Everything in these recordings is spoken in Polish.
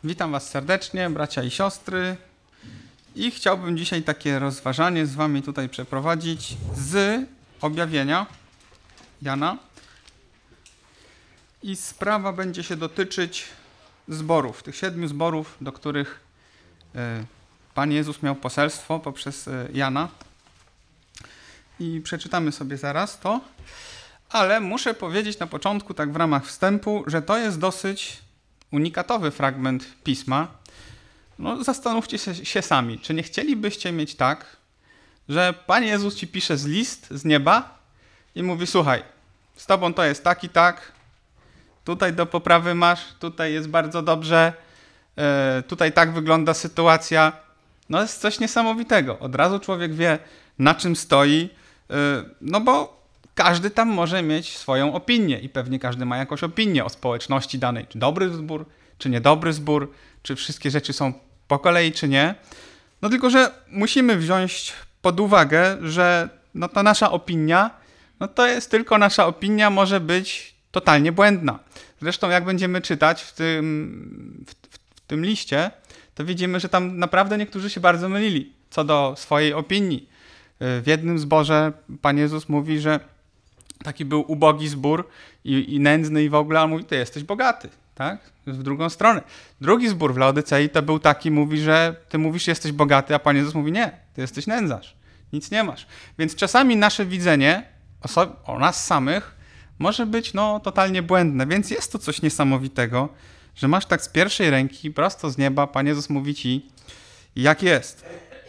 Witam Was serdecznie, bracia i siostry. I chciałbym dzisiaj takie rozważanie z Wami tutaj przeprowadzić z objawienia Jana. I sprawa będzie się dotyczyć zborów, tych 7 zborów, do których Pan Jezus miał poselstwo poprzez Jana. I przeczytamy sobie zaraz to. Ale muszę powiedzieć na początku, tak w ramach wstępu, że to jest dosyć unikatowy fragment Pisma. No, zastanówcie się sami, czy nie chcielibyście mieć tak, że Pan Jezus ci pisze list z nieba i mówi: słuchaj, z tobą to jest tak i tak, tutaj do poprawy masz, tutaj jest bardzo dobrze, tutaj tak wygląda sytuacja. No jest coś niesamowitego. Od razu człowiek wie, na czym stoi, no bo każdy tam może mieć swoją opinię i pewnie każdy ma jakąś opinię o społeczności danej. Czy dobry zbór, czy niedobry zbór, czy wszystkie rzeczy są po kolei, czy nie. No tylko, że musimy wziąć pod uwagę, że no ta nasza opinia, no to jest tylko nasza opinia, może być totalnie błędna. Zresztą jak będziemy czytać w tym liście, to widzimy, że tam naprawdę niektórzy się bardzo mylili co do swojej opinii. W jednym zborze Pan Jezus mówi, że taki był ubogi zbór i nędzny i w ogóle, a on mówi: ty jesteś bogaty, tak? W drugą stronę. Drugi zbór w Laodycei to był taki, mówi, że ty mówisz, jesteś bogaty, a Pan Jezus mówi: nie, ty jesteś nędzarz, nic nie masz. Więc czasami nasze widzenie o nas samych może być totalnie błędne, więc jest to coś niesamowitego, że masz tak z pierwszej ręki, prosto z nieba, Pan Jezus mówi ci, jak jest.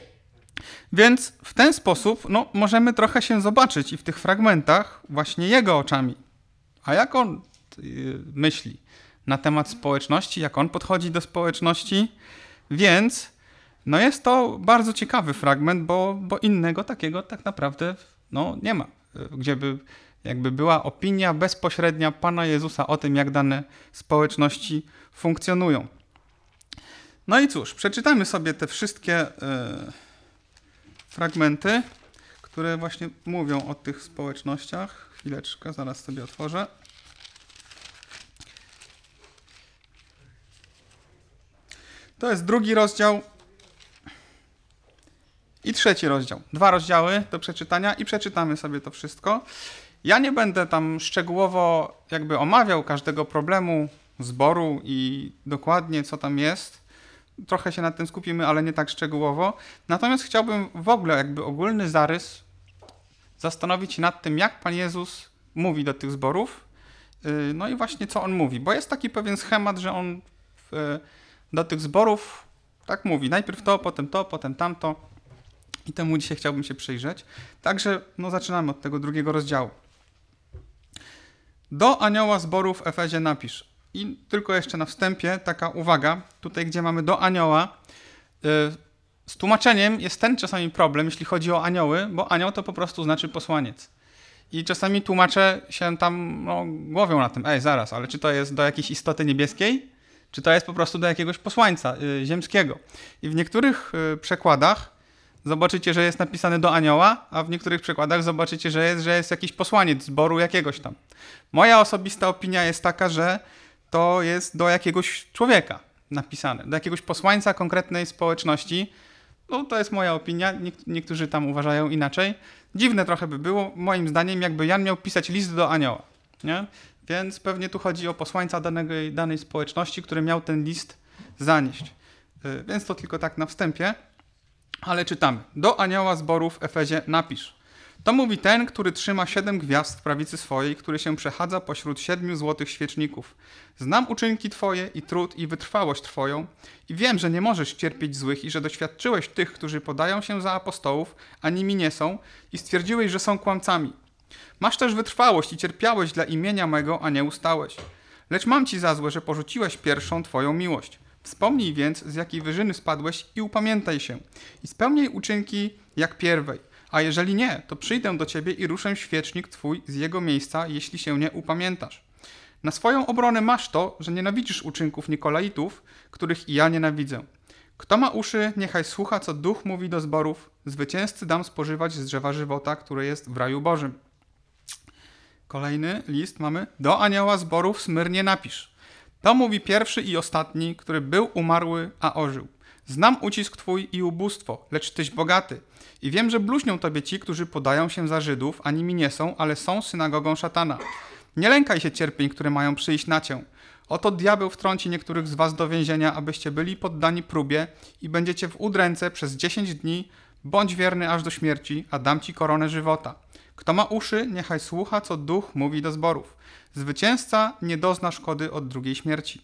Więc w ten sposób możemy trochę się zobaczyć i w tych fragmentach właśnie Jego oczami. A jak On myśli na temat społeczności, jak On podchodzi do społeczności. Więc jest to bardzo ciekawy fragment, bo innego takiego tak naprawdę nie ma. Gdzie by jakby była opinia bezpośrednia Pana Jezusa o tym, jak dane społeczności funkcjonują. No i cóż, przeczytamy sobie te wszystkie fragmenty, które właśnie mówią o tych społecznościach. Chwileczkę, zaraz sobie otworzę. To jest 2 rozdział i 3 rozdział. 2 rozdziały do przeczytania i przeczytamy sobie to wszystko. Ja nie będę tam szczegółowo jakby omawiał każdego problemu zboru i dokładnie co tam jest. Trochę się nad tym skupimy, ale nie tak szczegółowo. Natomiast chciałbym w ogóle jakby ogólny zarys zastanowić się nad tym, jak Pan Jezus mówi do tych zborów. No i właśnie co On mówi. Bo jest taki pewien schemat, że On do tych zborów tak mówi. Najpierw to, potem tamto. I temu dzisiaj chciałbym się przyjrzeć. Także zaczynamy od tego 2 rozdziału. Do anioła zboru w Efezie napisz. I tylko jeszcze na wstępie taka uwaga, tutaj gdzie mamy do anioła, z tłumaczeniem jest ten czasami problem, jeśli chodzi o anioły, bo anioł to po prostu znaczy posłaniec. I czasami tłumacze się tam głowią na tym: zaraz, ale czy to jest do jakiejś istoty niebieskiej, czy to jest po prostu do jakiegoś posłańca ziemskiego. I w niektórych przekładach zobaczycie, że jest napisane do anioła, a w niektórych przekładach zobaczycie, że jest jakiś posłaniec zboru jakiegoś tam. Moja osobista opinia jest taka, że to jest do jakiegoś człowieka napisane, do jakiegoś posłańca konkretnej społeczności. To jest moja opinia, niektórzy tam uważają inaczej. Dziwne trochę by było, moim zdaniem, jakby Jan miał pisać list do anioła, nie? Więc pewnie tu chodzi o posłańca danej społeczności, który miał ten list zanieść. Więc to tylko tak na wstępie, ale czytamy. Do anioła zboru w Efezie napisz. To mówi ten, który trzyma 7 gwiazd w prawicy swojej, który się przechadza pośród 7 złotych świeczników. Znam uczynki Twoje i trud i wytrwałość Twoją i wiem, że nie możesz cierpieć złych i że doświadczyłeś tych, którzy podają się za apostołów, a nimi nie są i stwierdziłeś, że są kłamcami. Masz też wytrwałość i cierpiałeś dla imienia mego, a nie ustałeś. Lecz mam Ci za złe, że porzuciłeś pierwszą Twoją miłość. Wspomnij więc, z jakiej wyżyny spadłeś i upamiętaj się. I spełniaj uczynki jak pierwej. A jeżeli nie, to przyjdę do ciebie i ruszę świecznik twój z jego miejsca, jeśli się nie upamiętasz. Na swoją obronę masz to, że nienawidzisz uczynków Nikolaitów, których i ja nienawidzę. Kto ma uszy, niechaj słucha, co Duch mówi do zborów. Zwycięzcy dam spożywać z drzewa żywota, które jest w raju Bożym. Kolejny list mamy. Do anioła zboru w Smyrnie napisz. To mówi pierwszy i ostatni, który był umarły, a ożył. Znam ucisk twój i ubóstwo, lecz tyś bogaty. I wiem, że bluźnią tobie ci, którzy podają się za Żydów, a nimi nie są, ale są synagogą szatana. Nie lękaj się cierpień, które mają przyjść na cię. Oto diabeł wtrąci niektórych z was do więzienia, abyście byli poddani próbie i będziecie w udręce przez 10 dni. Bądź wierny aż do śmierci, a dam ci koronę żywota. Kto ma uszy, niechaj słucha, co duch mówi do zborów. Zwycięzca nie dozna szkody od drugiej śmierci.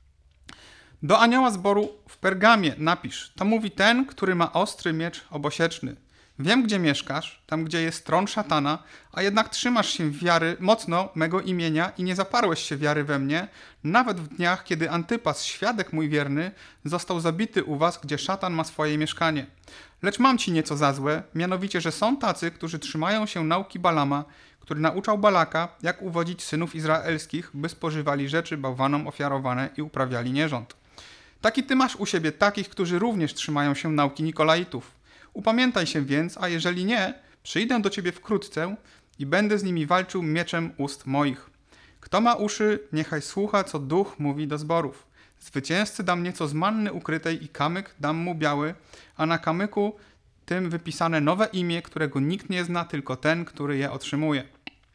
Do anioła zboru w Pergamie napisz, to mówi ten, który ma ostry miecz obosieczny. Wiem, gdzie mieszkasz, tam gdzie jest tron szatana, a jednak trzymasz się wiary mocno mego imienia i nie zaparłeś się wiary we mnie, nawet w dniach, kiedy Antypas, świadek mój wierny, został zabity u was, gdzie szatan ma swoje mieszkanie. Lecz mam ci nieco za złe, mianowicie, że są tacy, którzy trzymają się nauki Balama, który nauczał Balaka, jak uwodzić synów izraelskich, by spożywali rzeczy bałwanom ofiarowane i uprawiali nierząd. Taki ty masz u siebie takich, którzy również trzymają się nauki Nikolaitów. Upamiętaj się więc, a jeżeli nie, przyjdę do ciebie wkrótce i będę z nimi walczył mieczem ust moich. Kto ma uszy, niechaj słucha, co duch mówi do zborów. Zwycięzcy dam nieco z manny ukrytej i kamyk dam mu biały, a na kamyku tym wypisane nowe imię, którego nikt nie zna, tylko ten, który je otrzymuje.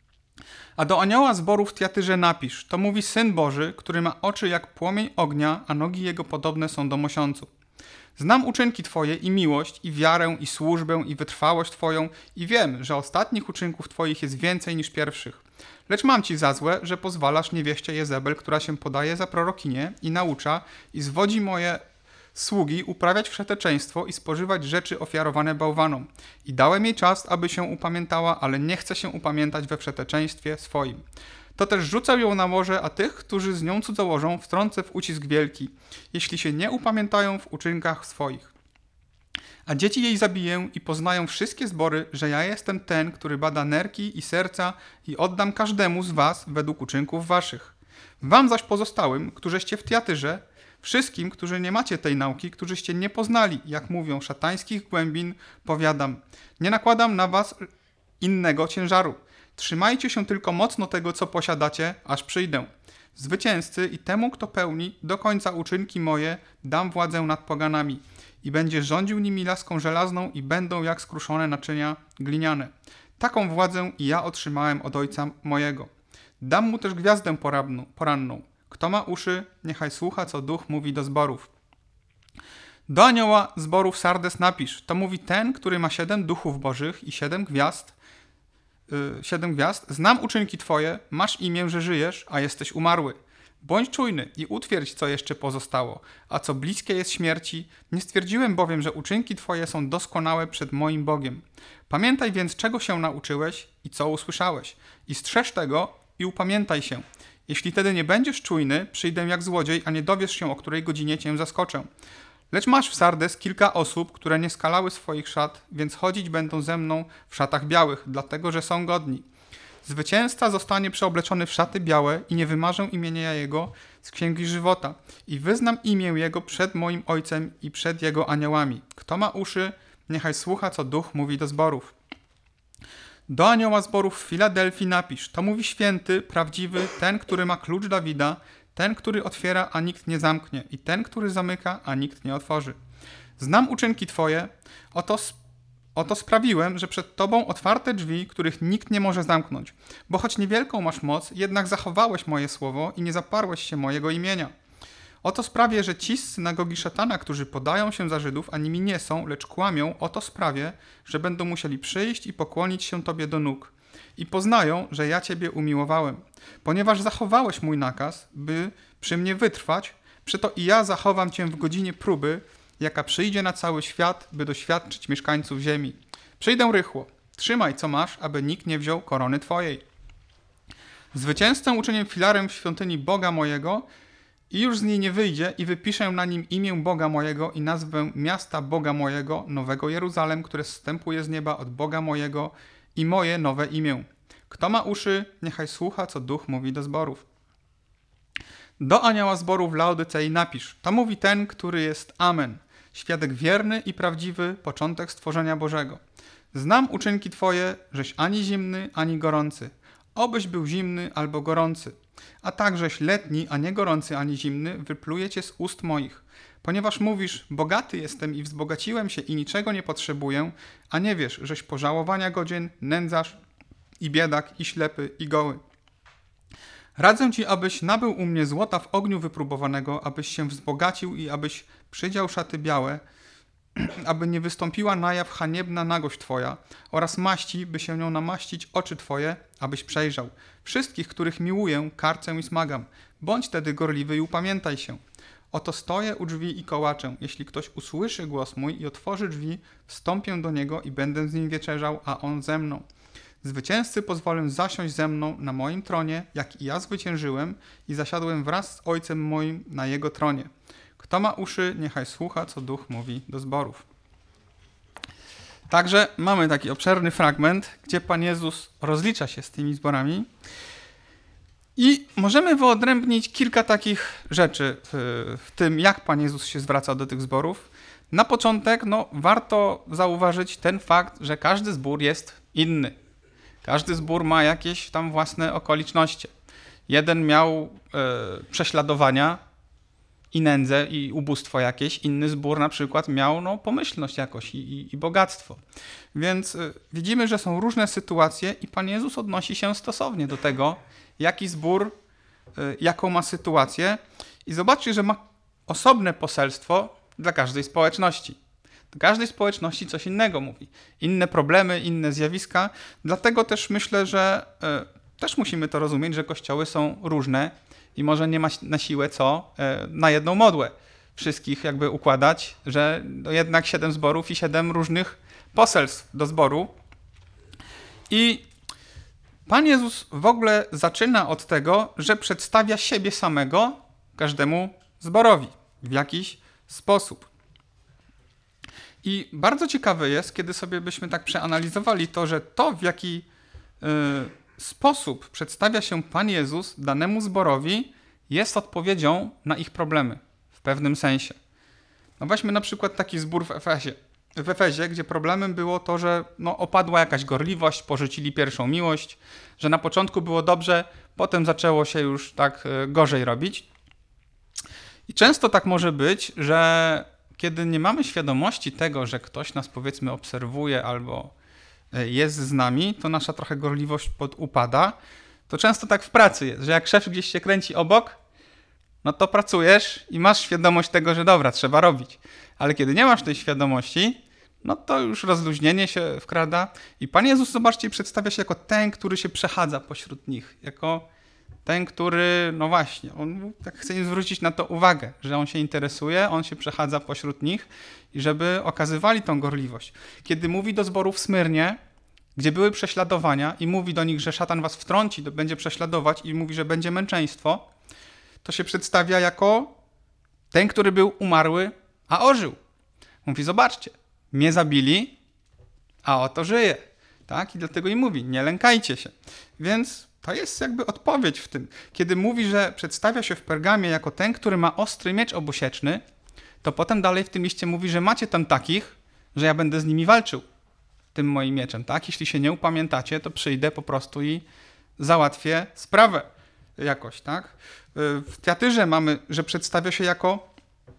A do anioła zboru w Tiatyrze napisz, to mówi Syn Boży, który ma oczy jak płomień ognia, a nogi jego podobne są do mosiądzu. Znam uczynki twoje i miłość, i wiarę, i służbę, i wytrwałość twoją i wiem, że ostatnich uczynków twoich jest więcej niż pierwszych. Lecz mam ci za złe, że pozwalasz niewieście Jezebel, która się podaje za prorokinię i naucza i zwodzi moje sługi uprawiać wszeteczeństwo i spożywać rzeczy ofiarowane bałwanom. I dałem jej czas, aby się upamiętała, ale nie chce się upamiętać we wszeteczeństwie swoim. To też rzucę ją na morze, a tych, którzy z nią cudzołożą, wtrącę w ucisk wielki, jeśli się nie upamiętają w uczynkach swoich. A dzieci jej zabiję i poznają wszystkie zbory, że ja jestem ten, który bada nerki i serca i oddam każdemu z was według uczynków waszych. Wam zaś pozostałym, którzeście w Tiatyrze, wszystkim, którzy nie macie tej nauki, którzyście nie poznali, jak mówią, szatańskich głębin, powiadam, nie nakładam na was innego ciężaru. Trzymajcie się tylko mocno tego, co posiadacie, aż przyjdę. Zwycięzcy i temu, kto pełni do końca uczynki moje, dam władzę nad poganami i będzie rządził nimi laską żelazną i będą jak skruszone naczynia gliniane. Taką władzę i ja otrzymałem od ojca mojego. Dam mu też gwiazdę poranną. Kto ma uszy, niechaj słucha, co duch mówi do zborów. Do anioła zborów Sardes napisz, to mówi ten, który ma 7 duchów bożych i 7 gwiazd. Znam uczynki twoje, masz imię, że żyjesz, a jesteś umarły. Bądź czujny i utwierdź, co jeszcze pozostało, a co bliskie jest śmierci. Nie stwierdziłem bowiem, że uczynki twoje są doskonałe przed moim Bogiem. Pamiętaj więc, czego się nauczyłeś i co usłyszałeś. I strzeż tego i upamiętaj się. Jeśli wtedy nie będziesz czujny, przyjdę jak złodziej, a nie dowiesz się, o której godzinie cię zaskoczę. Lecz masz w Sardes kilka osób, które nie skalały swoich szat, więc chodzić będą ze mną w szatach białych, dlatego że są godni. Zwycięzca zostanie przeobleczony w szaty białe i nie wymarzę imienia jego z księgi żywota i wyznam imię jego przed moim Ojcem i przed jego aniołami. Kto ma uszy, niechaj słucha, co duch mówi do zborów. Do anioła zborów w Filadelfii napisz, to mówi święty, prawdziwy, ten, który ma klucz Dawida, ten, który otwiera, a nikt nie zamknie i ten, który zamyka, a nikt nie otworzy. Znam uczynki twoje, oto sprawiłem, że przed tobą otwarte drzwi, których nikt nie może zamknąć. Bo choć niewielką masz moc, jednak zachowałeś moje słowo i nie zaparłeś się mojego imienia. Oto sprawię, że ci z synagogi szatana, którzy podają się za Żydów, a nimi nie są, lecz kłamią, oto sprawię, że będą musieli przyjść i pokłonić się tobie do nóg. I poznają, że ja ciebie umiłowałem. Ponieważ zachowałeś mój nakaz, by przy mnie wytrwać, przeto i ja zachowam cię w godzinie próby, jaka przyjdzie na cały świat, by doświadczyć mieszkańców ziemi. Przyjdę rychło. Trzymaj, co masz, aby nikt nie wziął korony twojej. Zwycięzcę uczynię filarem w świątyni Boga mojego i już z niej nie wyjdzie i wypiszę na nim imię Boga mojego i nazwę miasta Boga mojego, Nowego Jeruzalem, które zstępuje z nieba od Boga mojego i moje nowe imię. Kto ma uszy, niechaj słucha, co duch mówi do zborów. Do anioła zboru w Laodycei napisz, to mówi ten, który jest Amen, świadek wierny i prawdziwy, początek stworzenia Bożego. Znam uczynki twoje, żeś ani zimny, ani gorący. Obyś był zimny albo gorący. A takżeś letni, a nie gorący ani zimny, wypluje cię z ust moich. Ponieważ mówisz, bogaty jestem i wzbogaciłem się i niczego nie potrzebuję, a nie wiesz, żeś pożałowania godzien, nędzarz i biedak, i ślepy, i goły. Radzę ci, abyś nabył u mnie złota w ogniu wypróbowanego, abyś się wzbogacił i abyś przydział szaty białe, aby nie wystąpiła na jaw haniebna nagość twoja oraz maści, by się nią namaścić oczy twoje, abyś przejrzał. Wszystkich, których miłuję, karcę i smagam. Bądź tedy gorliwy i upamiętaj się. Oto stoję u drzwi i kołaczę. Jeśli ktoś usłyszy głos mój i otworzy drzwi, wstąpię do niego i będę z nim wieczerzał, a on ze mną. Zwycięzcy pozwolę zasiąść ze mną na moim tronie, jak i ja zwyciężyłem i zasiadłem wraz z Ojcem moim na jego tronie. Kto ma uszy, niechaj słucha, co Duch mówi do zborów. Także mamy taki obszerny fragment, gdzie Pan Jezus rozlicza się z tymi zborami i możemy wyodrębnić kilka takich rzeczy w tym, jak Pan Jezus się zwraca do tych zborów. Na początek warto zauważyć ten fakt, że każdy zbór jest inny. Każdy zbór ma jakieś tam własne okoliczności. Jeden miał prześladowania i nędzę i ubóstwo jakieś, inny zbór na przykład miał pomyślność jakoś i bogactwo. Więc widzimy, że są różne sytuacje i Pan Jezus odnosi się stosownie do tego, jaki zbór, jaką ma sytuację i zobaczcie, że ma osobne poselstwo dla każdej społeczności. Do każdej społeczności coś innego mówi. Inne problemy, inne zjawiska. Dlatego też myślę, że też musimy to rozumieć, że kościoły są różne i może nie ma na siłę co na jedną modłę wszystkich jakby układać, że jednak 7 zborów i 7 różnych poselstw do zboru. I Pan Jezus w ogóle zaczyna od tego, że przedstawia siebie samego każdemu zborowi w jakiś sposób. I bardzo ciekawe jest, kiedy sobie byśmy tak przeanalizowali to, że to, w jaki sposób przedstawia się Pan Jezus danemu zborowi, jest odpowiedzią na ich problemy w pewnym sensie. Weźmy na przykład taki zbór w Efezie, gdzie problemem było to, że opadła jakaś gorliwość, porzucili pierwszą miłość, że na początku było dobrze, potem zaczęło się już tak gorzej robić. I często tak może być, że kiedy nie mamy świadomości tego, że ktoś nas powiedzmy obserwuje albo jest z nami, to nasza trochę gorliwość podupada. To często tak w pracy jest, że jak szef gdzieś się kręci obok, to pracujesz i masz świadomość tego, że dobra, trzeba robić. Ale kiedy nie masz tej świadomości, to już rozluźnienie się wkrada. I Pan Jezus, zobaczcie, przedstawia się jako ten, który się przechadza pośród nich. Jako ten, który, właśnie, on tak chce im zwrócić na to uwagę, że on się interesuje, on się przechadza pośród nich i żeby okazywali tą gorliwość. Kiedy mówi do zboru w Smyrnie, gdzie były prześladowania i mówi do nich, że szatan was wtrąci, będzie prześladować i mówi, że będzie męczeństwo, to się przedstawia jako ten, który był umarły, a ożył. Mówi, zobaczcie, mnie zabili, a oto żyje. Tak? I dlatego im mówi, nie lękajcie się. Więc to jest jakby odpowiedź w tym. Kiedy mówi, że przedstawia się w Pergamie jako ten, który ma ostry miecz obusieczny, to potem dalej w tym liście mówi, że macie tam takich, że ja będę z nimi walczył tym moim mieczem. Tak? Jeśli się nie upamiętacie, to przyjdę po prostu i załatwię sprawę jakoś. Tak? W Tiatyrze mamy, że przedstawia się jako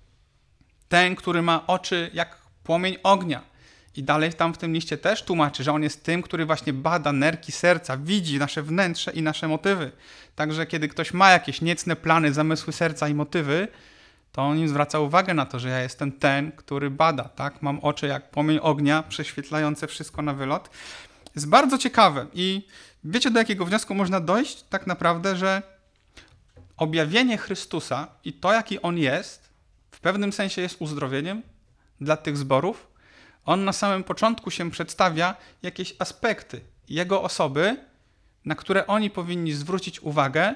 ten, który ma oczy jak płomień ognia. I dalej tam w tym liście też tłumaczy, że on jest tym, który właśnie bada nerki serca, widzi nasze wnętrze i nasze motywy. Także kiedy ktoś ma jakieś niecne plany, zamysły serca i motywy, to on im zwraca uwagę na to, że ja jestem ten, który bada. Tak? Mam oczy jak płomień ognia, prześwietlające wszystko na wylot. Jest bardzo ciekawe. I wiecie, do jakiego wniosku można dojść? Tak naprawdę, że objawienie Chrystusa i to, jaki On jest, w pewnym sensie jest uzdrowieniem dla tych zborów. On na samym początku się przedstawia jakieś aspekty Jego osoby, na które oni powinni zwrócić uwagę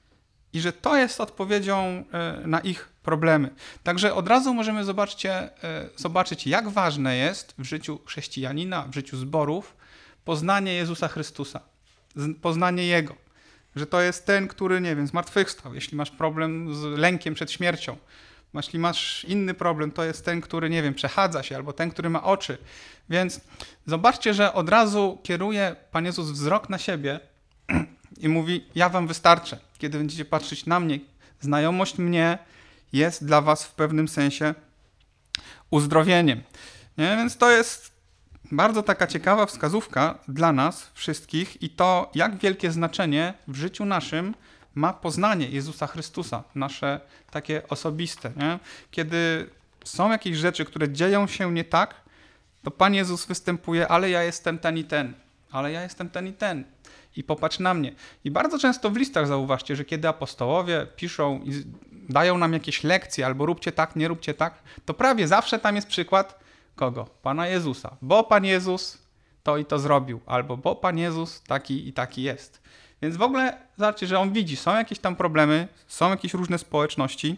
i że to jest odpowiedzią na ich problemy. Także od razu możemy zobaczyć, jak ważne jest w życiu chrześcijanina, w życiu zborów poznanie Jezusa Chrystusa, poznanie Jego. Że to jest ten, który, zmartwychwstał. Jeśli masz problem z lękiem przed śmiercią, jeśli masz inny problem, to jest ten, który, przechadza się, albo ten, który ma oczy. Więc zobaczcie, że od razu kieruje Pan Jezus wzrok na siebie i mówi, ja wam wystarczę. kiedy będziecie patrzeć na mnie, znajomość mnie jest dla was w pewnym sensie uzdrowieniem. Nie? Więc to jest bardzo taka ciekawa wskazówka dla nas wszystkich i to, jak wielkie znaczenie w życiu naszym ma poznanie Jezusa Chrystusa, nasze takie osobiste. Nie? Kiedy są jakieś rzeczy, które dzieją się nie tak, to Pan Jezus występuje, ale ja jestem ten i ten, ale ja jestem ten i ten. I popatrz na mnie. I bardzo często w listach zauważcie, że kiedy apostołowie piszą i dają nam jakieś lekcje, albo róbcie tak, nie róbcie tak, to prawie zawsze tam jest przykład kogo? Pana Jezusa. Bo Pan Jezus to i to zrobił, albo bo Pan Jezus taki i taki jest. Więc w ogóle zobaczcie, że on widzi, są jakieś tam problemy, są jakieś różne społeczności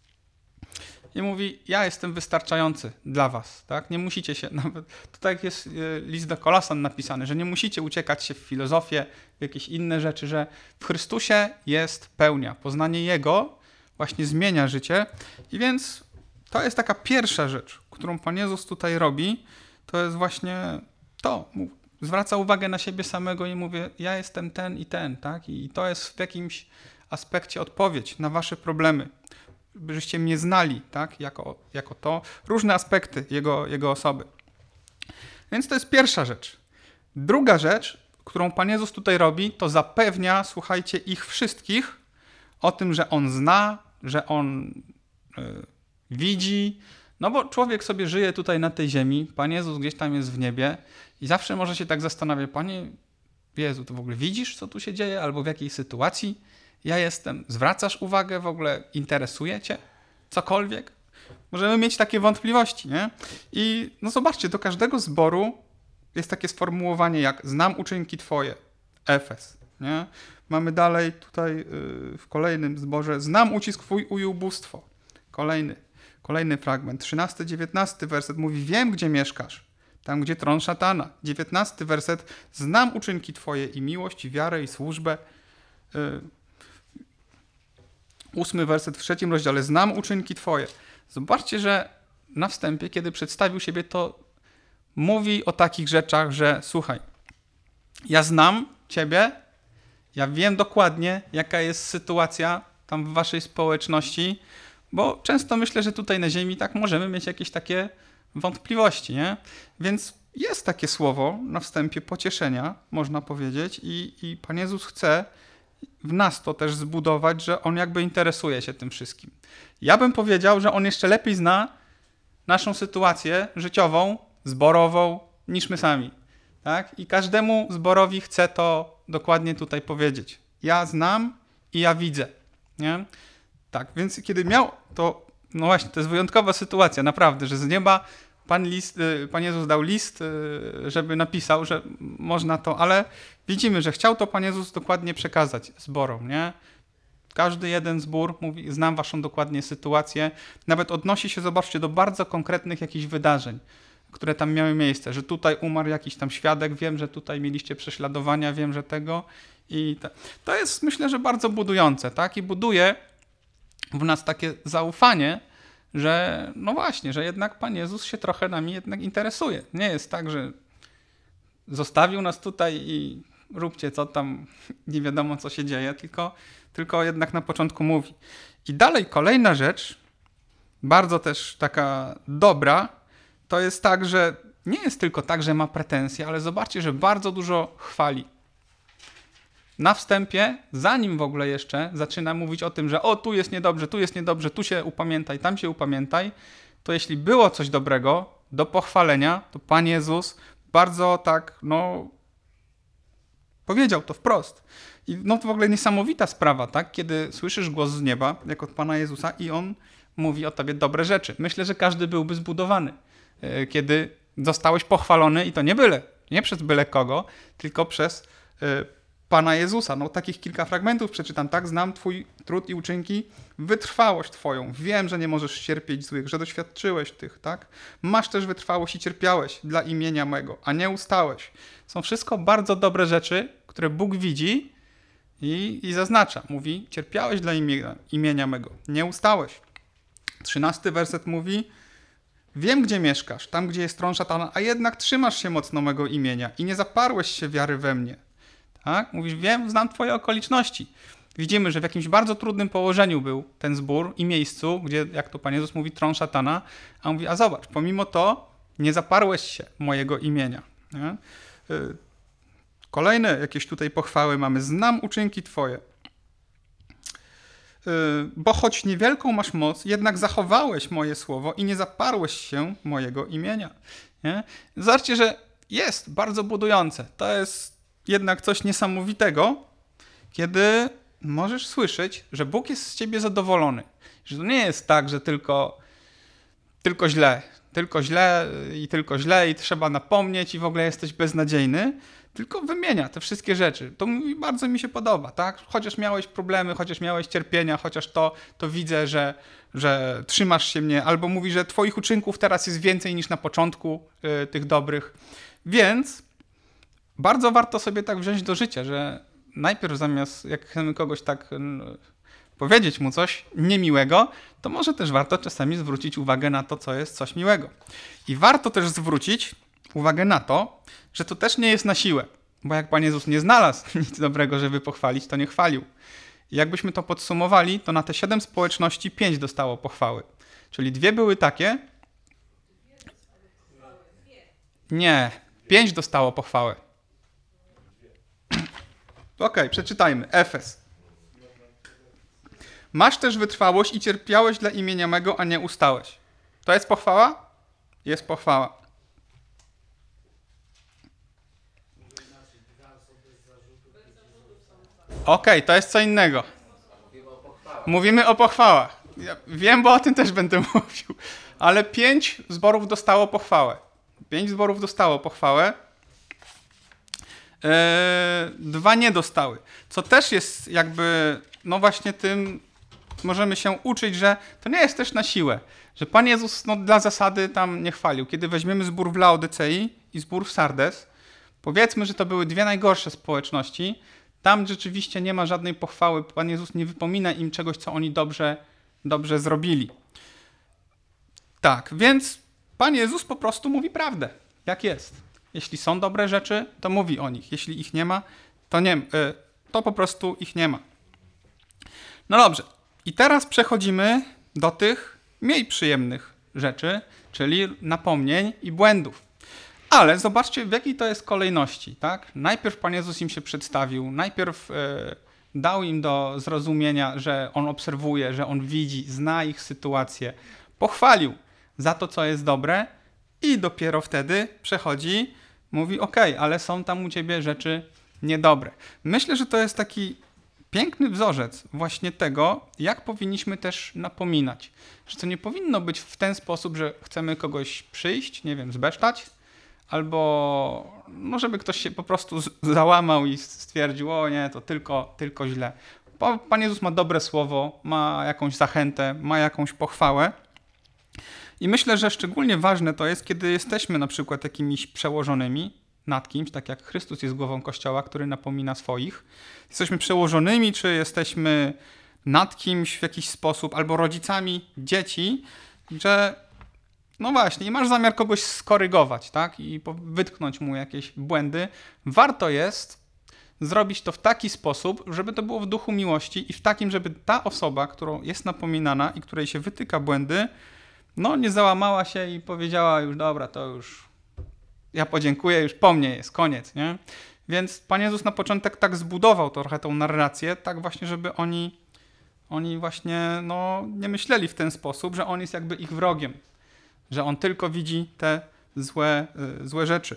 i mówi, ja jestem wystarczający dla was, tak? Nie musicie się, nawet tutaj jest list do Kolosan napisany, że nie musicie uciekać się w filozofię, w jakieś inne rzeczy, że w Chrystusie jest pełnia. Poznanie Jego właśnie zmienia życie i więc to jest taka pierwsza rzecz, którą Pan Jezus tutaj robi, to jest właśnie to. Zwraca uwagę na siebie samego i mówię, ja jestem ten i ten, tak? I to jest w jakimś aspekcie odpowiedź na wasze problemy, żeście mnie znali, tak? Jako to. Różne aspekty jego osoby. Więc to jest pierwsza rzecz. Druga rzecz, którą Pan Jezus tutaj robi, to zapewnia, słuchajcie, ich wszystkich o tym, że On zna, że On widzi. No bo człowiek sobie żyje tutaj na tej ziemi, Pan Jezus gdzieś tam jest w niebie i zawsze może się tak zastanawiać, Panie Jezu, to w ogóle widzisz, co tu się dzieje, albo w jakiej sytuacji ja jestem? Zwracasz uwagę, w ogóle interesuje cię cokolwiek? Możemy mieć takie wątpliwości, nie? I no zobaczcie, do każdego zboru jest takie sformułowanie jak znam uczynki twoje, Efes, nie? Mamy dalej tutaj w kolejnym zborze znam ucisk twój i ubóstwo. Kolejny fragment, 13-19 werset mówi wiem, gdzie mieszkasz, tam, gdzie tron szatana. 19 werset, znam uczynki twoje i miłość, i wiarę, i służbę. 8 werset w 3 rozdziale, znam uczynki twoje. Zobaczcie, że na wstępie, kiedy przedstawił siebie, to mówi o takich rzeczach, że słuchaj, ja znam ciebie, ja wiem dokładnie, jaka jest sytuacja tam w waszej społeczności, bo często myślę, że tutaj na ziemi tak możemy mieć jakieś takie wątpliwości, nie? Więc jest takie słowo na wstępie pocieszenia, można powiedzieć, i Pan Jezus chce w nas to też zbudować, że On jakby interesuje się tym wszystkim. Ja bym powiedział, że On jeszcze lepiej zna naszą sytuację życiową, zborową, niż my sami. Tak? I każdemu zborowi chce to dokładnie tutaj powiedzieć. Ja znam i ja widzę. Nie? Tak, więc kiedy miał to, no właśnie, to jest wyjątkowa sytuacja, naprawdę, że z nieba Pan Jezus dał list, żeby napisał, że można to, ale widzimy, że chciał to Pan Jezus dokładnie przekazać zborom, nie? Każdy jeden zbór mówi, znam waszą dokładnie sytuację, nawet odnosi się, zobaczcie, do bardzo konkretnych jakichś wydarzeń, które tam miały miejsce, że tutaj umarł jakiś tam świadek, wiem, że tutaj mieliście prześladowania, wiem, że tego i to jest, myślę, że bardzo budujące, tak? I buduje w nas takie zaufanie, że no właśnie, że jednak Pan Jezus się trochę nami jednak interesuje. Nie jest tak, że zostawił nas tutaj i róbcie co tam, nie wiadomo co się dzieje, tylko jednak na początku mówi. I dalej kolejna rzecz, bardzo też taka dobra, to jest tak, że nie jest tylko tak, że ma pretensje, ale zobaczcie, że bardzo dużo chwali. Na wstępie, zanim w ogóle jeszcze zaczyna mówić o tym, że o, tu jest niedobrze, tu się upamiętaj, tam się upamiętaj, to jeśli było coś dobrego do pochwalenia, to Pan Jezus bardzo tak, no, powiedział to wprost. I no to w ogóle niesamowita sprawa, tak? Kiedy słyszysz głos z nieba, jak od Pana Jezusa i On mówi o tobie dobre rzeczy. Myślę, że każdy byłby zbudowany, kiedy zostałeś pochwalony i to nie przez byle kogo, tylko przez Pana Jezusa. No takich kilka fragmentów przeczytam, tak? Znam twój trud i uczynki, wytrwałość twoją. Wiem, że nie możesz cierpieć złych, że doświadczyłeś tych, tak? Masz też wytrwałość i cierpiałeś dla imienia mego, a nie ustałeś. Są wszystko bardzo dobre rzeczy, które Bóg widzi i zaznacza. Mówi, cierpiałeś dla imienia mego, nie ustałeś. 13 werset mówi, wiem, gdzie mieszkasz, tam, gdzie jest tron szatana, a jednak trzymasz się mocno mego imienia i nie zaparłeś się wiary we mnie. Tak? Mówisz, wiem, znam twoje okoliczności. Widzimy, że w jakimś bardzo trudnym położeniu był ten zbór i miejscu, gdzie, jak to Pan Jezus mówi, tron szatana, a on mówi, a zobacz, pomimo to nie zaparłeś się mojego imienia. Nie? Kolejne jakieś tutaj pochwały mamy. Znam uczynki Twoje. Bo choć niewielką masz moc, jednak zachowałeś moje słowo i nie zaparłeś się mojego imienia. Nie? Zobaczcie, że jest bardzo budujące. To jest jednak coś niesamowitego, kiedy możesz słyszeć, że Bóg jest z ciebie zadowolony. Że to nie jest tak, że tylko źle i trzeba napomnieć i w ogóle jesteś beznadziejny, tylko wymienia te wszystkie rzeczy. To bardzo mi się podoba, tak? Chociaż miałeś problemy, chociaż miałeś cierpienia, chociaż to widzę, że trzymasz się mnie, albo mówi, że twoich uczynków teraz jest więcej niż na początku tych dobrych. Więc bardzo warto sobie tak wziąć do życia, że najpierw zamiast, jak chcemy kogoś tak powiedzieć mu coś niemiłego, to może też warto czasami zwrócić uwagę na to, co jest coś miłego. I warto też zwrócić uwagę na to, że to też nie jest na siłę, bo jak Pan Jezus nie znalazł nic dobrego, żeby pochwalić, to nie chwalił. I jakbyśmy to podsumowali, to na te 7 społeczności 5 dostało pochwały. Czyli 2 były takie... Nie, 5 dostało pochwałę. Okej, przeczytajmy. Efes. Masz też wytrwałość i cierpiałeś dla imienia mego, a nie ustałeś. To jest pochwała? Jest pochwała. Okej, to jest co innego. Mówimy o pochwałach. Ja wiem, bo o tym też będę mówił. Ale 5 zborów dostało pochwałę. 5 zborów dostało pochwałę. 2 nie dostały. Co też jest jakby, no właśnie tym możemy się uczyć, że to nie jest też na siłę. Że Pan Jezus dla zasady tam nie chwalił. Kiedy weźmiemy zbór w Laodycei i zbór w Sardes, powiedzmy, że to były 2 najgorsze społeczności, tam rzeczywiście nie ma żadnej pochwały. Pan Jezus nie wypomina im czegoś, co oni dobrze zrobili. Tak, więc Pan Jezus po prostu mówi prawdę, jak jest. Jeśli są dobre rzeczy, to mówi o nich. Jeśli ich nie ma, to po prostu ich nie ma. No dobrze. I teraz przechodzimy do tych mniej przyjemnych rzeczy, czyli napomnień i błędów. Ale zobaczcie, w jakiej to jest kolejności. Tak? Najpierw Pan Jezus im się przedstawił, najpierw dał im do zrozumienia, że On obserwuje, że On widzi, zna ich sytuację, pochwalił za to, co jest dobre i dopiero wtedy przechodzi, mówi, ale są tam u ciebie rzeczy niedobre. Myślę, że to jest taki piękny wzorzec właśnie tego, jak powinniśmy też napominać. Że to nie powinno być w ten sposób, że chcemy kogoś przyjść, nie wiem, zbesztać, albo żeby ktoś się po prostu załamał i stwierdził, o nie, to tylko źle. Pan Jezus ma dobre słowo, ma jakąś zachętę, ma jakąś pochwałę. I myślę, że szczególnie ważne to jest, kiedy jesteśmy na przykład jakimiś przełożonymi nad kimś, tak jak Chrystus jest głową Kościoła, który napomina swoich. Jesteśmy przełożonymi, czy jesteśmy nad kimś w jakiś sposób, albo rodzicami dzieci, że no właśnie, i masz zamiar kogoś skorygować, tak? I wytknąć mu jakieś błędy. Warto jest zrobić to w taki sposób, żeby to było w duchu miłości i w takim, żeby ta osoba, którą jest napominana i której się wytyka błędy, nie załamała się i powiedziała już, dobra, to już ja podziękuję, już po mnie jest, koniec, nie? Więc Pan Jezus na początek tak zbudował trochę tą narrację, tak właśnie, żeby oni właśnie nie myśleli w ten sposób, że On jest jakby ich wrogiem, że On tylko widzi te złe rzeczy.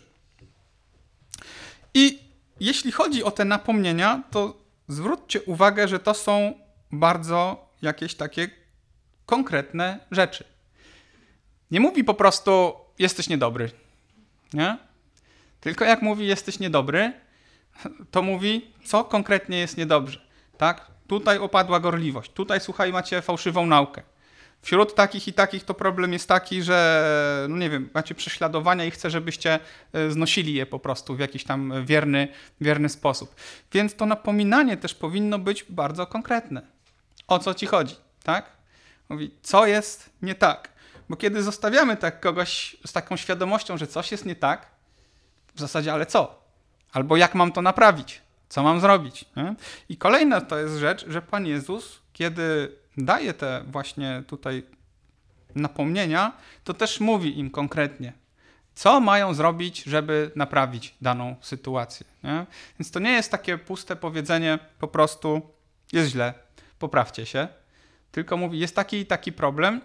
I jeśli chodzi o te napomnienia, to zwróćcie uwagę, że to są bardzo jakieś takie konkretne rzeczy. Nie mówi po prostu jesteś niedobry, nie? Tylko jak mówi jesteś niedobry, to mówi, co konkretnie jest niedobrze, tak? Tutaj opadła gorliwość, tutaj, słuchaj, macie fałszywą naukę. Wśród takich i takich to problem jest taki, że, macie prześladowania i chcę, żebyście znosili je po prostu w jakiś tam wierny sposób. Więc to napominanie też powinno być bardzo konkretne. O co ci chodzi, tak? Mówi, co jest nie tak? Bo kiedy zostawiamy tak kogoś z taką świadomością, że coś jest nie tak, w zasadzie ale co? Albo jak mam to naprawić? Co mam zrobić? Nie? I kolejna to jest rzecz, że Pan Jezus, kiedy daje te właśnie tutaj napomnienia, to też mówi im konkretnie, co mają zrobić, żeby naprawić daną sytuację. Nie? Więc to nie jest takie puste powiedzenie po prostu jest źle, poprawcie się, tylko mówi jest taki i taki problem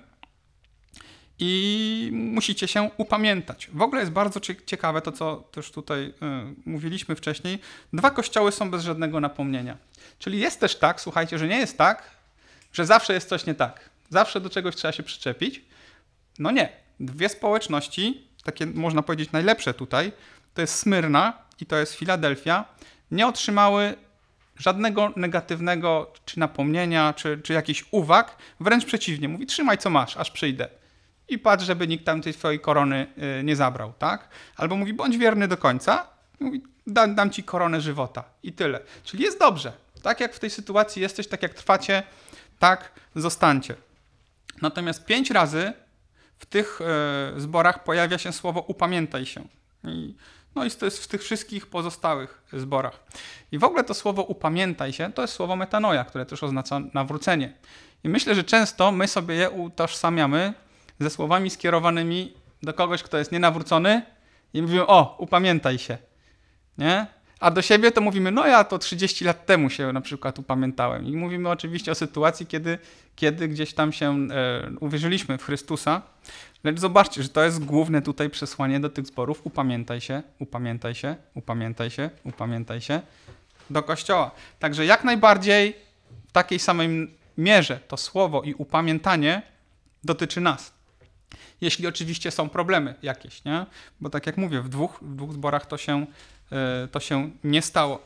i musicie się upamiętać. W ogóle jest bardzo ciekawe to, co też tutaj mówiliśmy wcześniej. 2 kościoły są bez żadnego napomnienia. Czyli jest też tak, słuchajcie, że nie jest tak, że zawsze jest coś nie tak. Zawsze do czegoś trzeba się przyczepić. No nie. 2 społeczności, takie można powiedzieć najlepsze tutaj, to jest Smyrna i to jest Filadelfia, nie otrzymały żadnego negatywnego czy napomnienia, czy jakichś uwag. Wręcz przeciwnie. Mówi, trzymaj co masz, aż przyjdę. I patrz, żeby nikt tam tej twojej korony nie zabrał, tak? Albo mówi, bądź wierny do końca. Mówi, dam ci koronę żywota. I tyle. Czyli jest dobrze. Tak jak w tej sytuacji jesteś, tak jak trwacie, tak zostańcie. Natomiast 5 razy w tych zborach pojawia się słowo upamiętaj się. No i to jest w tych wszystkich pozostałych zborach. I w ogóle to słowo upamiętaj się to jest słowo metanoia, które też oznacza nawrócenie. I myślę, że często my sobie je utożsamiamy ze słowami skierowanymi do kogoś, kto jest nienawrócony i mówimy, o, upamiętaj się. Nie? A do siebie to mówimy, no ja to 30 lat temu się na przykład upamiętałem. I mówimy oczywiście o sytuacji, kiedy gdzieś tam się uwierzyliśmy w Chrystusa. Lecz zobaczcie, że to jest główne tutaj przesłanie do tych zborów. Upamiętaj się, upamiętaj się, upamiętaj się, upamiętaj się do Kościoła. Także jak najbardziej w takiej samej mierze to słowo i upamiętanie dotyczy nas. Jeśli oczywiście są problemy jakieś, nie? Bo tak jak mówię, w dwóch zborach to się nie stało.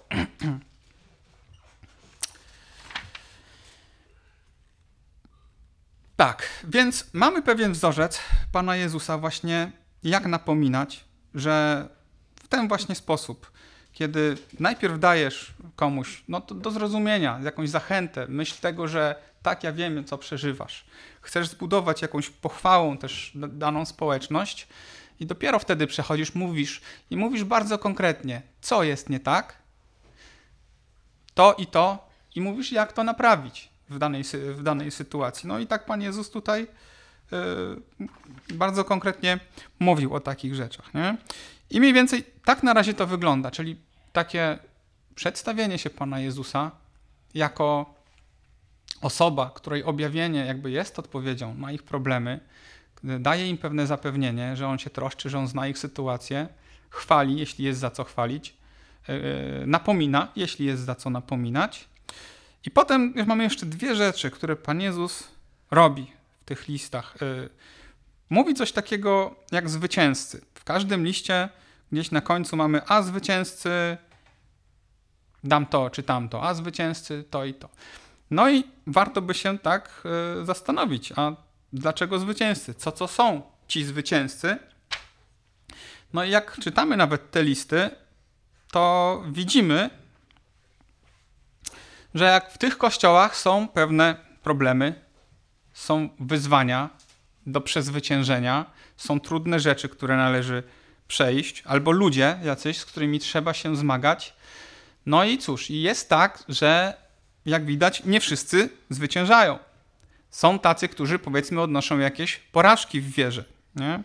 Tak, więc mamy pewien wzorzec Pana Jezusa właśnie, jak napominać, że w ten właśnie sposób, kiedy najpierw dajesz komuś no to do zrozumienia, jakąś zachętę, myśl tego, że tak, ja wiem, co przeżywasz. Chcesz zbudować jakąś pochwałą też daną społeczność i dopiero wtedy przechodzisz, mówisz bardzo konkretnie, co jest nie tak, to i mówisz, jak to naprawić w danej sytuacji. No i tak Pan Jezus tutaj bardzo konkretnie mówił o takich rzeczach. Nie? I mniej więcej tak na razie to wygląda, czyli takie przedstawienie się Pana Jezusa jako osoba, której objawienie jakby jest odpowiedzią na ich problemy, daje im pewne zapewnienie, że On się troszczy, że On zna ich sytuację, chwali, jeśli jest za co chwalić, napomina, jeśli jest za co napominać. I potem mamy jeszcze 2 rzeczy, które Pan Jezus robi w tych listach. Mówi coś takiego jak zwycięzcy. W każdym liście gdzieś na końcu mamy a zwycięzcy dam to czy tamto, a zwycięzcy to i to. No i warto by się tak zastanowić, a dlaczego zwycięzcy? Co są ci zwycięzcy? No i jak czytamy nawet te listy, to widzimy, że jak w tych kościołach są pewne problemy, są wyzwania do przezwyciężenia, są trudne rzeczy, które należy przejść, albo ludzie jacyś, z którymi trzeba się zmagać. No i cóż, jest tak, że jak widać, nie wszyscy zwyciężają. Są tacy, którzy powiedzmy odnoszą jakieś porażki w wierze. Nie?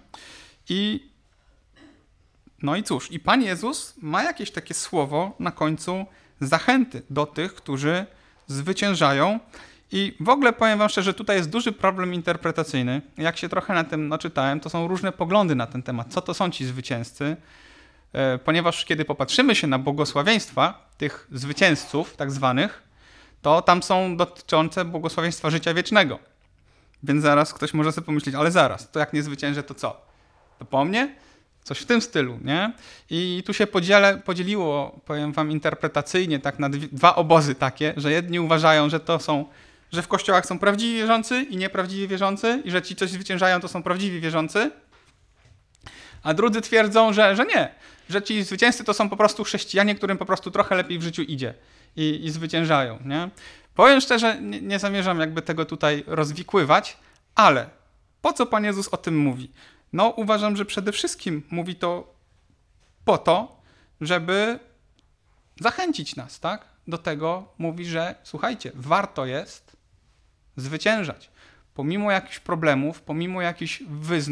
No i cóż, i Pan Jezus ma jakieś takie słowo na końcu zachęty do tych, którzy zwyciężają. I w ogóle powiem wam szczerze, tutaj jest duży problem interpretacyjny. Jak się trochę na tym naczytałem, to są różne poglądy na ten temat. Co to są ci zwycięzcy? Ponieważ kiedy popatrzymy się na błogosławieństwa tych zwycięzców tak zwanych, to tam są dotyczące błogosławieństwa życia wiecznego. Więc zaraz ktoś może sobie pomyśleć, ale zaraz, to jak nie zwyciężę, to co? To po mnie? Coś w tym stylu, nie? I tu się podzieliło, powiem wam, interpretacyjnie tak na 2 obozy takie, że jedni uważają, że w kościołach są prawdziwi wierzący i nieprawdziwi wierzący i że ci, co zwyciężają, to są prawdziwi wierzący, a drudzy twierdzą, że nie, że ci zwycięzcy to są po prostu chrześcijanie, którym po prostu trochę lepiej w życiu idzie i zwyciężają, nie? Powiem szczerze, nie zamierzam jakby tego tutaj rozwikływać, ale po co Pan Jezus o tym mówi? No uważam, że przede wszystkim mówi to po to, żeby zachęcić nas, tak? Do tego mówi, że słuchajcie, warto jest zwyciężać. Pomimo jakichś problemów, pomimo jakichś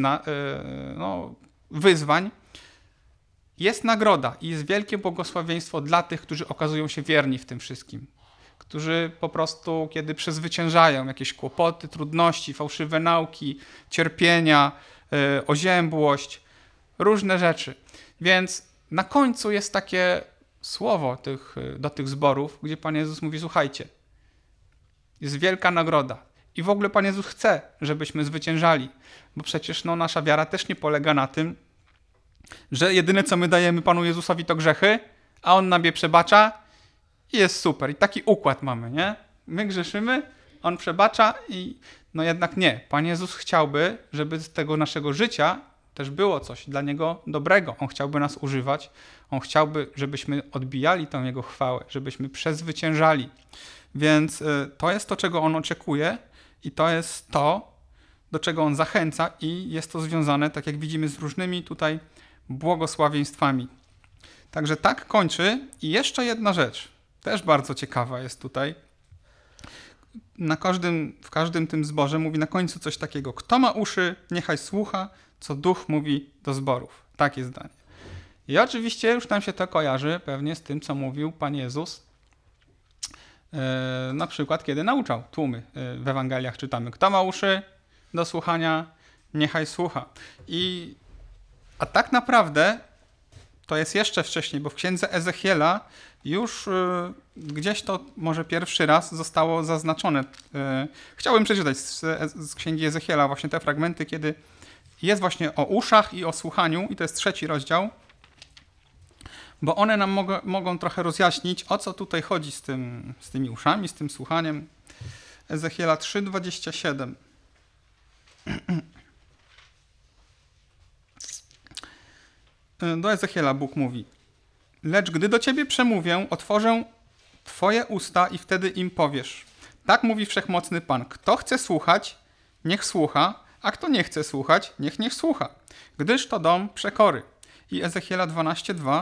wyzwań, jest nagroda i jest wielkie błogosławieństwo dla tych, którzy okazują się wierni w tym wszystkim. Którzy po prostu, kiedy przezwyciężają jakieś kłopoty, trudności, fałszywe nauki, cierpienia, oziębłość, różne rzeczy. Więc na końcu jest takie słowo do tych zborów, gdzie Pan Jezus mówi, słuchajcie, jest wielka nagroda. I w ogóle Pan Jezus chce, żebyśmy zwyciężali, bo przecież nasza wiara też nie polega na tym, że jedyne co my dajemy Panu Jezusowi to grzechy, a On nam je przebacza i jest super. I taki układ mamy, nie? My grzeszymy, On przebacza i jednak nie. Pan Jezus chciałby, żeby z tego naszego życia też było coś dla Niego dobrego. On chciałby nas używać. On chciałby, żebyśmy odbijali tą Jego chwałę, żebyśmy przezwyciężali. Więc to jest to, czego On oczekuje i to jest to, do czego On zachęca i jest to związane, tak jak widzimy, z różnymi tutaj błogosławieństwami. Także tak kończy. I jeszcze jedna rzecz, też bardzo ciekawa jest tutaj. W każdym tym zborze mówi na końcu coś takiego. Kto ma uszy, niechaj słucha, co Duch mówi do zborów. Takie zdanie. I oczywiście już nam się to kojarzy pewnie z tym, co mówił Pan Jezus. Na przykład, kiedy nauczał tłumy. W Ewangeliach czytamy, kto ma uszy do słuchania, niechaj słucha. A tak naprawdę to jest jeszcze wcześniej, bo w księdze Ezechiela już gdzieś to może pierwszy raz zostało zaznaczone. Chciałbym przeczytać z księgi Ezechiela właśnie te fragmenty, kiedy jest właśnie o uszach i o słuchaniu i to jest 3 rozdział, bo one nam mogą trochę rozjaśnić, o co tutaj chodzi z tymi uszami, z tym słuchaniem. Ezechiela 3:27. Do Ezechiela Bóg mówi: lecz gdy do ciebie przemówię, otworzę twoje usta i wtedy im powiesz. Tak mówi Wszechmocny Pan. Kto chce słuchać, niech słucha, a kto nie chce słuchać, niech słucha. Gdyż to dom przekory. I Ezechiela 12:2.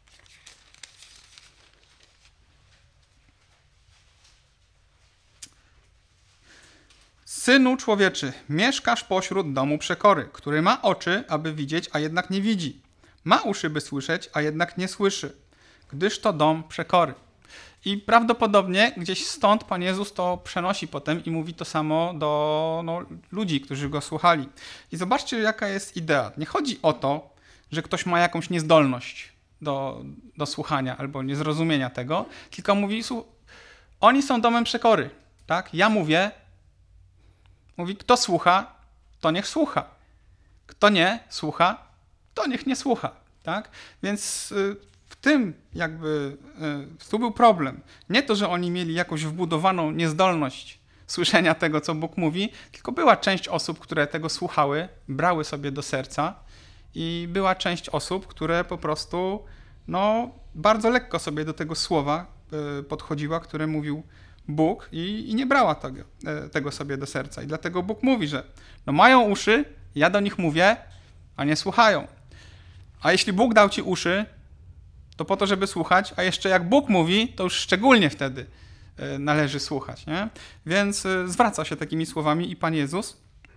Synu człowieczy, mieszkasz pośród domu przekory, który ma oczy, aby widzieć, a jednak nie widzi. Ma uszy, by słyszeć, a jednak nie słyszy, gdyż to dom przekory. I prawdopodobnie gdzieś stąd Pan Jezus to przenosi potem i mówi to samo do ludzi, którzy Go słuchali. I zobaczcie, jaka jest idea. Nie chodzi o to, że ktoś ma jakąś niezdolność do słuchania albo niezrozumienia tego, tylko mówi, oni są domem przekory. Tak? Ja mówi, kto słucha, to niech słucha. Kto nie słucha, to niech nie słucha. Tak? Więc w tym tu był problem. Nie to, że oni mieli jakąś wbudowaną niezdolność słyszenia tego, co Bóg mówi, tylko była część osób, które tego słuchały, brały sobie do serca i była część osób, które po prostu bardzo lekko sobie do tego słowa podchodziła, które mówił Bóg i nie brała tego sobie do serca. I dlatego Bóg mówi, że mają uszy, ja do nich mówię, a nie słuchają. A jeśli Bóg dał ci uszy, to po to, żeby słuchać, a jeszcze jak Bóg mówi, to już szczególnie wtedy należy słuchać. Nie? Więc zwraca się takimi słowami i Pan Jezus.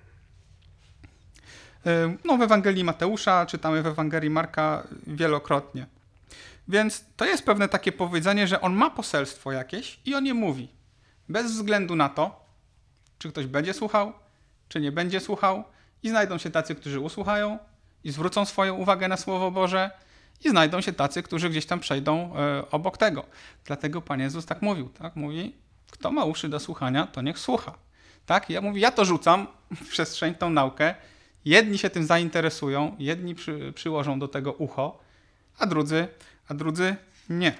W Ewangelii Mateusza, czytamy w Ewangelii Marka wielokrotnie. Więc to jest pewne takie powiedzenie, że on ma poselstwo jakieś i on je mówi. Bez względu na to, czy ktoś będzie słuchał, czy nie będzie słuchał. I znajdą się tacy, którzy usłuchają i zwrócą swoją uwagę na Słowo Boże. I znajdą się tacy, którzy gdzieś tam przejdą obok tego. Dlatego Pan Jezus tak mówił. Tak? Mówi, kto ma uszy do słuchania, to niech słucha. Tak? Ja to rzucam w przestrzeń, tą naukę. Jedni się tym zainteresują, jedni przyłożą do tego ucho, a drudzy nie.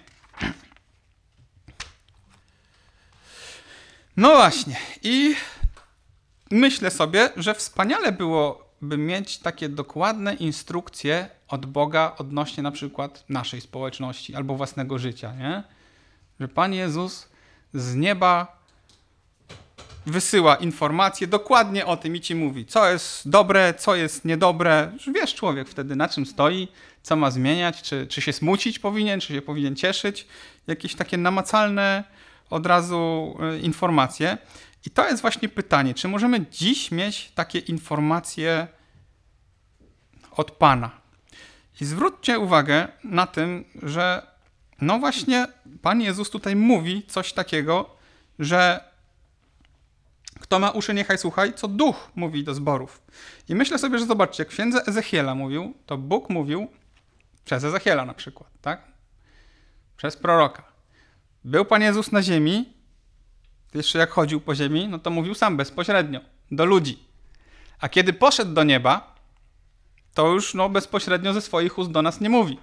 No właśnie. I myślę sobie, że wspaniale byłoby mieć takie dokładne instrukcje od Boga odnośnie na przykład naszej społeczności albo własnego życia, nie? Że Pan Jezus z nieba wysyła informacje dokładnie o tym i ci mówi, co jest dobre, co jest niedobre. Wiesz człowiek wtedy, na czym stoi, co ma zmieniać, czy się smucić powinien, czy się powinien cieszyć. Jakieś takie namacalne od razu informacje. I to jest właśnie pytanie, czy możemy dziś mieć takie informacje od Pana? I zwróćcie uwagę na tym, że no właśnie Pan Jezus tutaj mówi coś takiego, że kto ma uszy, niechaj słuchaj, co Duch mówi do zborów. I myślę sobie, że zobaczcie, jak w księdze Ezechiela mówił, to Bóg mówił przez Ezechiela na przykład, tak? Przez proroka. Był Pan Jezus na ziemi, jeszcze jak chodził po ziemi, no to mówił sam bezpośrednio do ludzi. A kiedy poszedł do nieba, to już bezpośrednio ze swoich ust do nas nie mówi.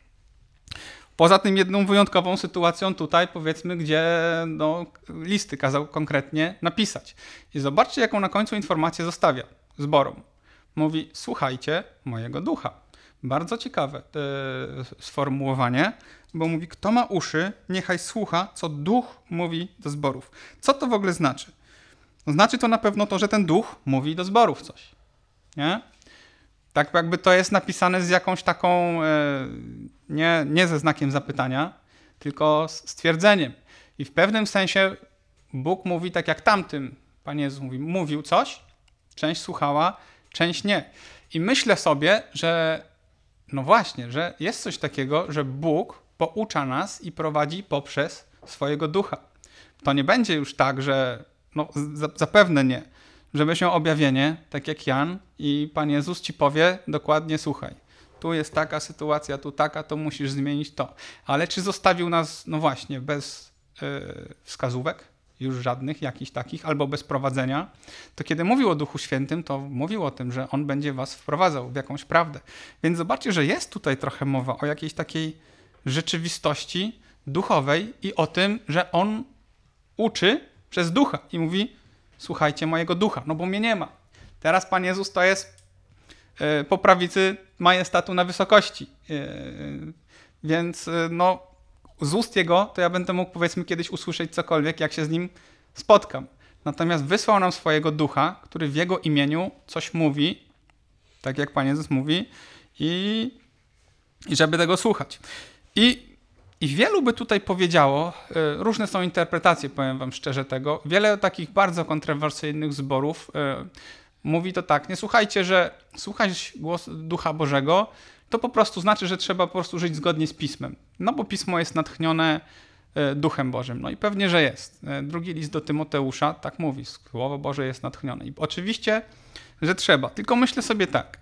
Poza tym jedną wyjątkową sytuacją tutaj, powiedzmy, gdzie listy kazał konkretnie napisać. I zobaczcie, jaką na końcu informację zostawia zborom. Mówi, słuchajcie mojego ducha. Bardzo ciekawe sformułowanie, bo mówi, kto ma uszy, niechaj słucha, co duch mówi do zborów. Co to w ogóle znaczy? Znaczy to na pewno to, że ten duch mówi do zborów coś. Nie? Tak jakby to jest napisane z jakąś taką, nie ze znakiem zapytania, tylko z stwierdzeniem. I w pewnym sensie Bóg mówi tak jak tamtym, Pan Jezus mówił coś, część słuchała, część nie. I myślę sobie, że że jest coś takiego, że Bóg poucza nas i prowadzi poprzez swojego ducha. To nie będzie już tak, że zapewne nie, że weźmie objawienie, tak jak Jan, i Pan Jezus ci powie dokładnie, słuchaj, tu jest taka sytuacja, tu taka, to musisz zmienić to. Ale czy zostawił nas, bez wskazówek, już żadnych jakichś takich, albo bez prowadzenia, to kiedy mówił o Duchu Świętym, to mówił o tym, że On będzie was wprowadzał w jakąś prawdę. Więc zobaczcie, że jest tutaj trochę mowa o jakiejś takiej rzeczywistości duchowej i o tym, że On uczy przez ducha i mówi, słuchajcie mojego ducha, bo mnie nie ma. Teraz Pan Jezus to jest po prawicy majestatu na wysokości. Więc z ust Jego to ja będę mógł, powiedzmy, kiedyś usłyszeć cokolwiek, jak się z Nim spotkam. Natomiast wysłał nam swojego ducha, który w Jego imieniu coś mówi, tak jak Pan Jezus mówi, i żeby tego słuchać. I wielu by tutaj powiedziało, różne są interpretacje, powiem wam szczerze tego, wiele takich bardzo kontrowersyjnych zborów mówi to tak, nie słuchajcie, że słuchać głos Ducha Bożego, to po prostu znaczy, że trzeba po prostu żyć zgodnie z Pismem. Bo Pismo jest natchnione Duchem Bożym. I pewnie, że jest. Drugi list do Tymoteusza tak mówi, Słowo Boże jest natchnione. I oczywiście, że trzeba. Tylko myślę sobie tak,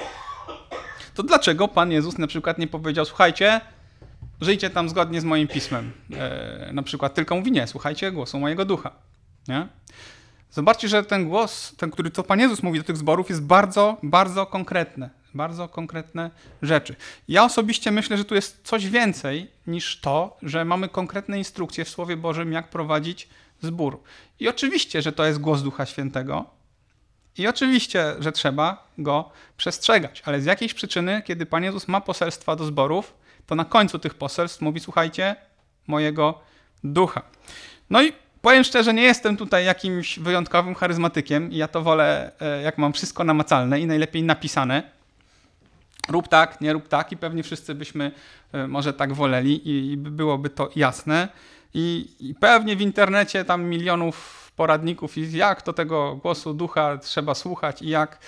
to dlaczego Pan Jezus na przykład nie powiedział, słuchajcie, żyjcie tam zgodnie z moim pismem. Na przykład tylko mówi, nie, słuchajcie głosu mojego ducha. Nie? Zobaczcie, że ten głos, co Pan Jezus mówi do tych zborów, jest bardzo, bardzo konkretne. Bardzo konkretne rzeczy. Ja osobiście myślę, że tu jest coś więcej niż to, że mamy konkretne instrukcje w Słowie Bożym, jak prowadzić zbór. I oczywiście, że to jest głos Ducha Świętego. I oczywiście, że trzeba go przestrzegać. Ale z jakiejś przyczyny, kiedy Pan Jezus ma poselstwa do zborów, to na końcu tych poselstw mówi, słuchajcie mojego ducha. I powiem szczerze, nie jestem tutaj jakimś wyjątkowym charyzmatykiem i ja to wolę, jak mam wszystko namacalne i najlepiej napisane. Rób tak, nie rób tak i pewnie wszyscy byśmy może tak woleli i byłoby to jasne. I pewnie w internecie tam milionów poradników i jak to tego głosu ducha trzeba słuchać i jak.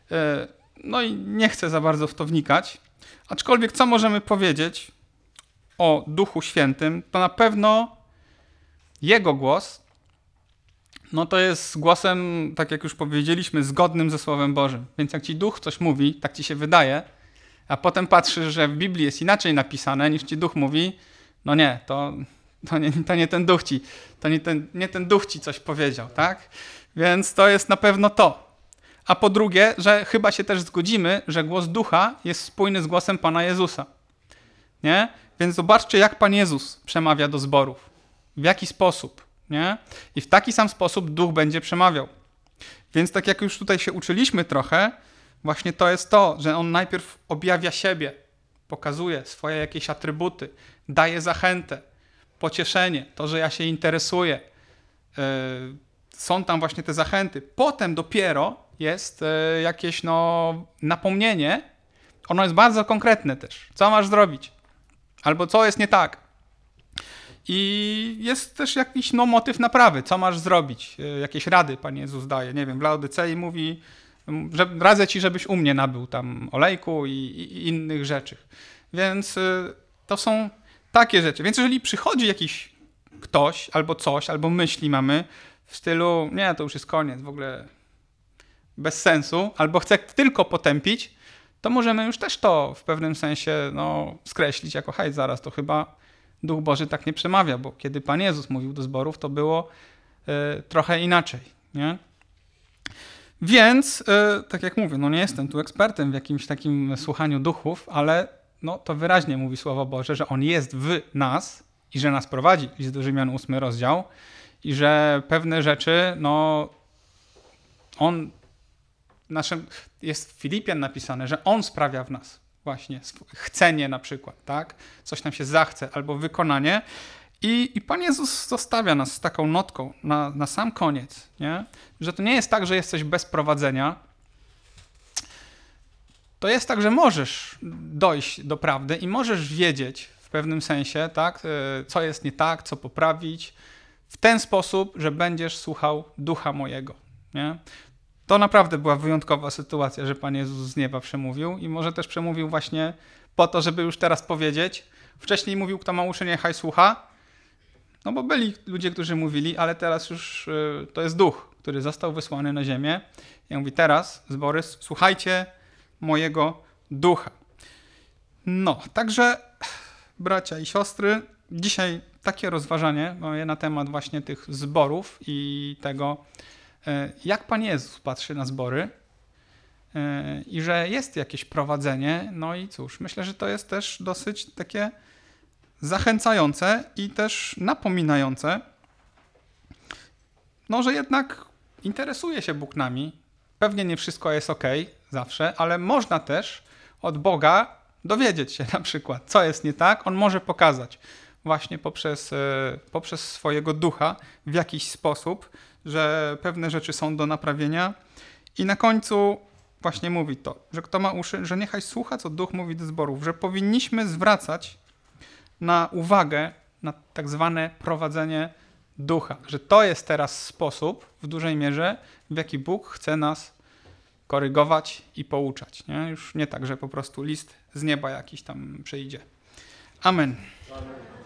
I nie chcę za bardzo w to wnikać. Aczkolwiek co możemy powiedzieć o Duchu Świętym, to na pewno Jego głos, to jest głosem, tak jak już powiedzieliśmy, zgodnym ze Słowem Bożym. Więc jak ci Duch coś mówi, tak ci się wydaje, a potem patrzysz, że w Biblii jest inaczej napisane, niż ci Duch mówi, nie, to nie ten Duch ci, nie ten Duch ci coś powiedział, tak? Więc to jest na pewno to. A po drugie, że chyba się też zgodzimy, że głos Ducha jest spójny z głosem Pana Jezusa. Nie? Więc zobaczcie, jak Pan Jezus przemawia do zborów. W jaki sposób. Nie? I w taki sam sposób Duch będzie przemawiał. Więc tak jak już tutaj się uczyliśmy trochę, właśnie to jest to, że On najpierw objawia siebie, pokazuje swoje jakieś atrybuty, daje zachętę, pocieszenie, to, że ja się interesuję. Są tam właśnie te zachęty. Potem dopiero jest jakieś napomnienie ono jest bardzo konkretne też. Co masz zrobić? Albo co jest nie tak? I jest też jakiś motyw naprawy. Co masz zrobić? Jakieś rady Pan Jezus daje. Nie wiem, w Laodycei mówi, że radzę ci, żebyś u mnie nabył tam olejku i innych rzeczy. Więc to są takie rzeczy. Więc jeżeli przychodzi jakiś ktoś, albo coś, albo myśli mamy w stylu, nie, to już jest koniec, w ogóle bez sensu, albo chce tylko potępić, to możemy już też to w pewnym sensie skreślić jako hej, zaraz, to chyba Duch Boży tak nie przemawia, bo kiedy Pan Jezus mówił do zborów, to było trochę inaczej, nie? Więc, tak jak mówię, nie jestem tu ekspertem w jakimś takim słuchaniu duchów, ale to wyraźnie mówi Słowo Boże, że On jest w nas i że nas prowadzi, list do Rzymian 8 rozdział, i że pewne rzeczy, jest w Filipian napisane, że On sprawia w nas właśnie chcenie na przykład, tak? Coś nam się zachce albo wykonanie i Pan Jezus zostawia nas z taką notką na sam koniec, nie? Że to nie jest tak, że jesteś bez prowadzenia. To jest tak, że możesz dojść do prawdy i możesz wiedzieć w pewnym sensie, tak? Co jest nie tak, co poprawić w ten sposób, że będziesz słuchał Ducha mojego, nie? To naprawdę była wyjątkowa sytuacja, że Pan Jezus z nieba przemówił i może też przemówił właśnie po to, żeby już teraz powiedzieć. Wcześniej mówił, kto ma uszy, niechaj słucha, bo byli ludzie, którzy mówili, ale teraz już to jest Duch, który został wysłany na ziemię. Ja mówię, teraz, zbory, słuchajcie mojego Ducha. Także bracia i siostry, dzisiaj takie rozważanie moje na temat właśnie tych zborów i tego, jak Pan Jezus patrzy na zbory i że jest jakieś prowadzenie. I cóż, myślę, że to jest też dosyć takie zachęcające i też napominające, że jednak interesuje się Bóg nami. Pewnie nie wszystko jest okej zawsze, ale można też od Boga dowiedzieć się na przykład, co jest nie tak. On może pokazać właśnie poprzez swojego Ducha w jakiś sposób, że pewne rzeczy są do naprawienia. I na końcu właśnie mówi to, że kto ma uszy, że niechaj słucha, co Duch mówi do zborów, że powinniśmy zwracać uwagę na tak zwane prowadzenie Ducha, że to jest teraz sposób w dużej mierze, w jaki Bóg chce nas korygować i pouczać. Nie? Już nie tak, że po prostu list z nieba jakiś tam przyjdzie. Amen. Amen.